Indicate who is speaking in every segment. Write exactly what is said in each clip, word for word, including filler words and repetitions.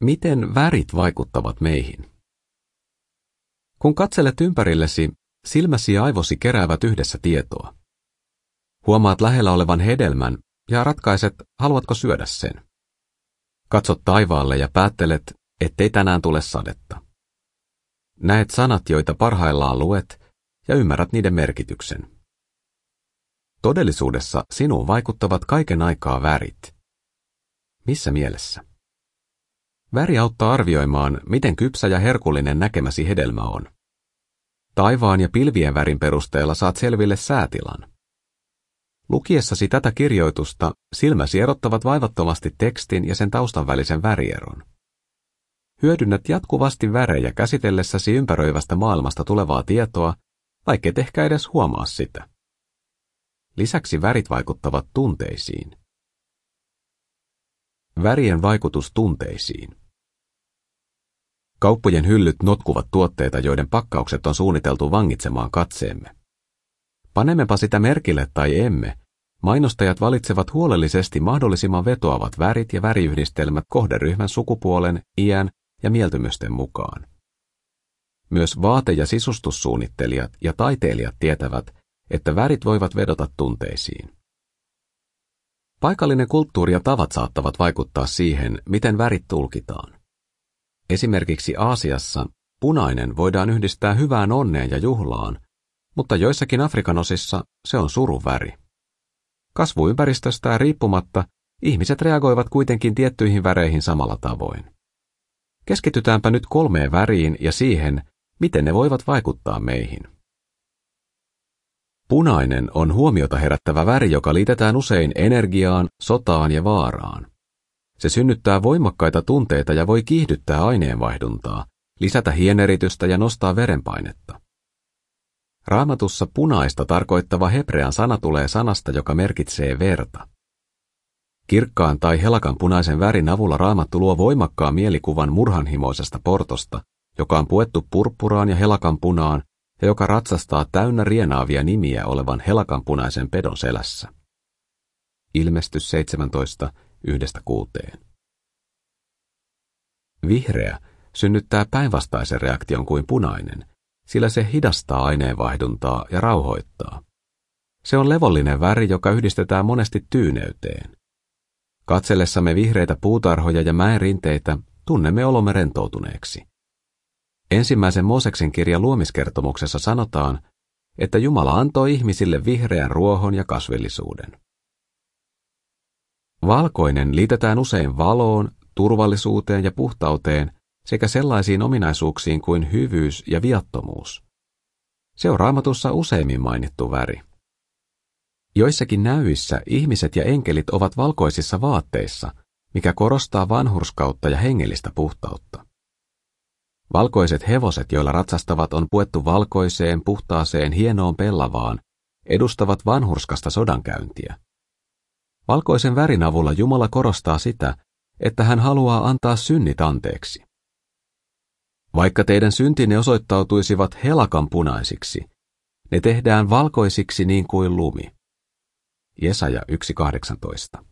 Speaker 1: Miten värit vaikuttavat meihin? Kun katselet ympärillesi, silmäsi ja aivosi keräävät yhdessä tietoa. Huomaat lähellä olevan hedelmän ja ratkaiset, haluatko syödä sen. Katsot taivaalle ja päättelet, ettei tänään tule sadetta. Näet sanat, joita parhaillaan luet, ja ymmärrät niiden merkityksen. Todellisuudessa sinuun vaikuttavat kaiken aikaa värit. Missä mielessä? Väri auttaa arvioimaan, miten kypsä ja herkullinen näkemäsi hedelmä on. Taivaan ja pilvien värin perusteella saat selville säätilan. Lukiessasi tätä kirjoitusta silmäsi erottavat vaivattomasti tekstin ja sen taustan välisen värieron. Hyödynnät jatkuvasti värejä käsitellessäsi ympäröivästä maailmasta tulevaa tietoa, vaikkei ehkä edes huomaa sitä. Lisäksi värit vaikuttavat tunteisiin. Värien vaikutus tunteisiin. Kauppojen hyllyt notkuvat tuotteita, joiden pakkaukset on suunniteltu vangitsemaan katseemme. Panemmepa sitä merkille tai emme, mainostajat valitsevat huolellisesti mahdollisimman vetoavat värit ja väriyhdistelmät kohderyhmän sukupuolen, iän ja mieltymysten mukaan. Myös vaate- ja sisustussuunnittelijat ja taiteilijat tietävät, että värit voivat vedota tunteisiin. Paikallinen kulttuuri ja tavat saattavat vaikuttaa siihen, miten värit tulkitaan. Esimerkiksi Aasiassa punainen voidaan yhdistää hyvään onneen ja juhlaan, mutta joissakin Afrikan osissa se on surun väri. Kasvuympäristöstään riippumatta ihmiset reagoivat kuitenkin tiettyihin väreihin samalla tavoin. Keskitytäänpä nyt kolmeen väriin ja siihen, miten ne voivat vaikuttaa meihin. Punainen on huomiota herättävä väri, joka liitetään usein energiaan, sotaan ja vaaraan. Se synnyttää voimakkaita tunteita ja voi kiihdyttää aineenvaihduntaa, lisätä hieneritystä ja nostaa verenpainetta. Raamatussa punaista tarkoittava hebrean sana tulee sanasta, joka merkitsee verta. Kirkkaan tai helakan punaisen värin avulla Raamattu luo voimakkaan mielikuvan murhanhimoisesta portosta, joka on puettu purppuraan ja helakan punaan ja joka ratsastaa täynnä rienaavia nimiä olevan helakan punaisen pedon selässä. Ilmestys seitsemäntoista, yhdestä kuuteen. Vihreä synnyttää päinvastaisen reaktion kuin punainen, sillä se hidastaa aineenvaihduntaa ja rauhoittaa. Se on levollinen väri, joka yhdistetään monesti tyyneyteen. Katsellessamme vihreitä puutarhoja ja mäenrinteitä tunnemme olomme rentoutuneeksi. Ensimmäisen Mooseksen kirjan luomiskertomuksessa sanotaan, että Jumala antoi ihmisille vihreän ruohon ja kasvillisuuden. Valkoinen liitetään usein valoon, turvallisuuteen ja puhtauteen sekä sellaisiin ominaisuuksiin kuin hyvyys ja viattomuus. Se on Raamatussa useimmin mainittu väri. Joissakin näyissä ihmiset ja enkelit ovat valkoisissa vaatteissa, mikä korostaa vanhurskautta ja hengellistä puhtautta. Valkoiset hevoset, joilla ratsastavat, on puettu valkoiseen, puhtaaseen, hienoon pellavaan, edustavat vanhurskasta sodankäyntiä. Valkoisen värin avulla Jumala korostaa sitä, että hän haluaa antaa synnit anteeksi. Vaikka teidän syntinne osoittautuisivat helakan punaisiksi, ne tehdään valkoisiksi niin kuin lumi. Jesaja yksi kahdeksantoista.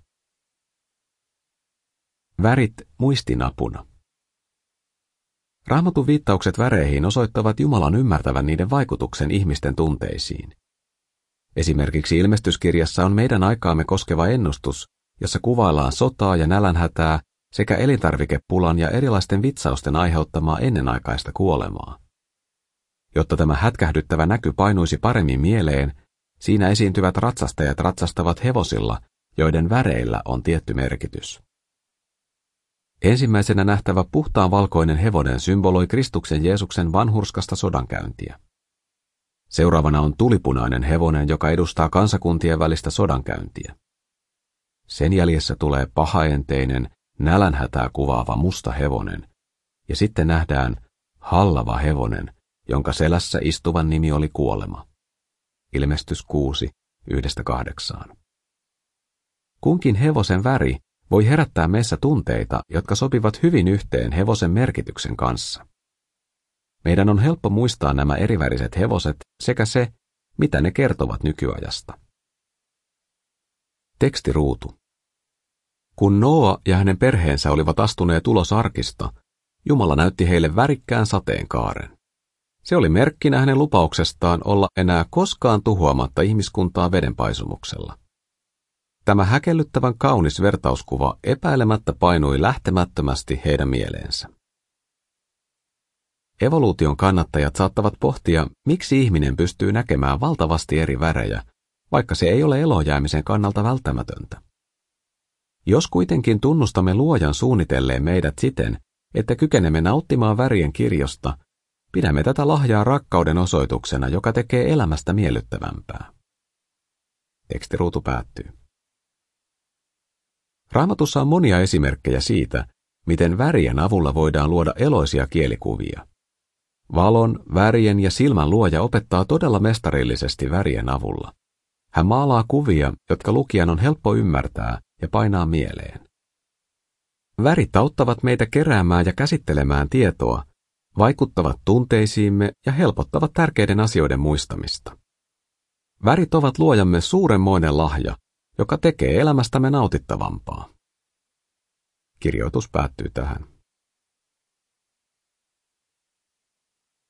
Speaker 1: Värit muistinapuna. Raamatun viittaukset väreihin osoittavat Jumalan ymmärtävän niiden vaikutuksen ihmisten tunteisiin. Esimerkiksi Ilmestyskirjassa on meidän aikaamme koskeva ennustus, jossa kuvaillaan sotaa ja nälänhätää sekä elintarvikepulan ja erilaisten vitsausten aiheuttamaa ennenaikaista kuolemaa. Jotta tämä hätkähdyttävä näky painuisi paremmin mieleen, siinä esiintyvät ratsastajat ratsastavat hevosilla, joiden väreillä on tietty merkitys. Ensimmäisenä nähtävä puhtaan valkoinen hevonen symboloi Kristuksen Jeesuksen vanhurskasta sodankäyntiä. Seuraavana on tulipunainen hevonen, joka edustaa kansakuntien välistä sodankäyntiä. Sen jäljessä tulee pahaenteinen, nälänhätää kuvaava musta hevonen, ja sitten nähdään hallava hevonen, jonka selässä istuvan nimi oli kuolema. Ilmestys kuusi, yhdestä kahdeksaan. Kunkin hevosen väri voi herättää meissä tunteita, jotka sopivat hyvin yhteen hevosen merkityksen kanssa. Meidän on helppo muistaa nämä eriväriset hevoset sekä se, mitä ne kertovat nykyajasta. Tekstiruutu. Kun Nooa ja hänen perheensä olivat astuneet ulos arkista, Jumala näytti heille värikkään sateenkaaren. Se oli merkkinä hänen lupauksestaan olla enää koskaan tuhoamatta ihmiskuntaa vedenpaisumuksella. Tämä häkellyttävän kaunis vertauskuva epäilemättä painui lähtemättömästi heidän mieleensä. Evoluution kannattajat saattavat pohtia, miksi ihminen pystyy näkemään valtavasti eri värejä, vaikka se ei ole elojäämisen kannalta välttämätöntä. Jos kuitenkin tunnustamme Luojan suunnitelleen meidät siten, että kykenemme nauttimaan värien kirjosta, pidämme tätä lahjaa rakkauden osoituksena, joka tekee elämästä miellyttävämpää. Tekstiruutu päättyy. Raamatussa on monia esimerkkejä siitä, miten värien avulla voidaan luoda eloisia kielikuvia. Valon, värien ja silmän luoja opettaa todella mestarillisesti värien avulla. Hän maalaa kuvia, jotka lukijan on helppo ymmärtää ja painaa mieleen. Värit auttavat meitä keräämään ja käsittelemään tietoa, vaikuttavat tunteisiimme ja helpottavat tärkeiden asioiden muistamista. Värit ovat luojamme suurenmoinen lahja, joka tekee elämästämme nautittavampaa. Kirjoitus päättyy tähän.